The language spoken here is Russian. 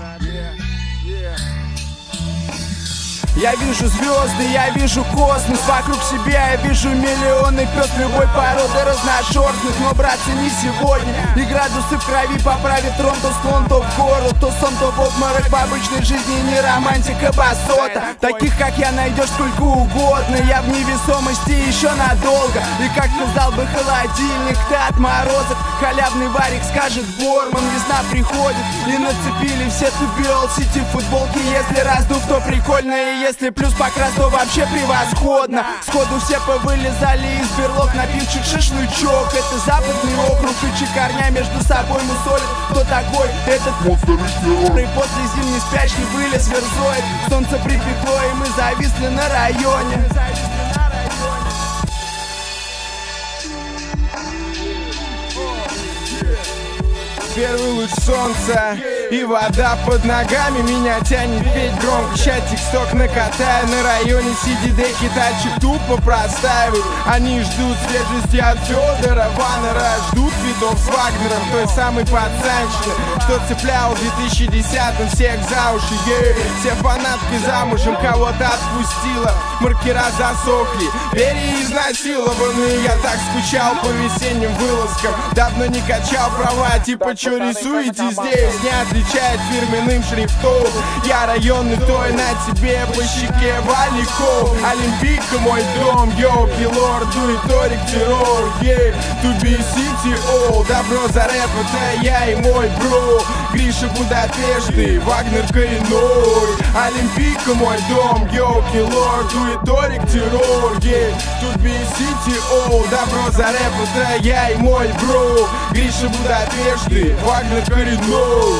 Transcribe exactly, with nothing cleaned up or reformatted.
Я вижу звезды, я вижу космос вокруг себя, я вижу миллионы пёс любой породы разношерстных. Но, братцы, не сегодня. И градусы в крови поправит трон, то склон, то в гору, то сон, то в обморок. В обычной жизни не романтика басота. Таких, как я, найдешь сколько угодно. Я в невесомости еще надолго. И как сказал бы холодильник, ты отморозок. Халявный варик скажет Борман. Весна приходит и нацепили все тубиол сити футболки. Если раздув, то прикольно. И если плюс покрас, то вообще превосходно. Сходу все повылезали из берлог, напив чуть шашлычок. Это западный округ, и чекарня между собой мусолит. Кто такой этот монстр? И после зимней спячки вылез верзоид. Солнце припекло, и мы зависли на районе. Первый луч солнца и вода под ногами меня тянет петь громко. Ща тик-сток накатаю на районе сидидеки, тачек тупо простаивают. Они ждут свежести от Федора Ваннера, ждут цветов с Вагнером, той самой пацанщины, что цеплял в две тысячи десятом всех за уши. Yeah. Все фанатки замужем, кого-то отпустила, маркера засохли, двери изнасилованы. Я так скучал по весенним вылазкам, давно не качал права, типа чё рисуете здесь, не отличает фирменным шрифтом. Я районный, той на тебе по щеке валиков. Олимпийка мой дом, йоу, киллор, дует торик, террор, yeah. To be city all, добро за рэп, это я и мой бро. Гриша Будапешты, Вагнер коренной. Олимпийка мой дом, йоу, киллор, дует торик, террор, yeah. To be city all, добро за рэп, это я и мой бро. Гриша Будапешты, Вагнер коренной.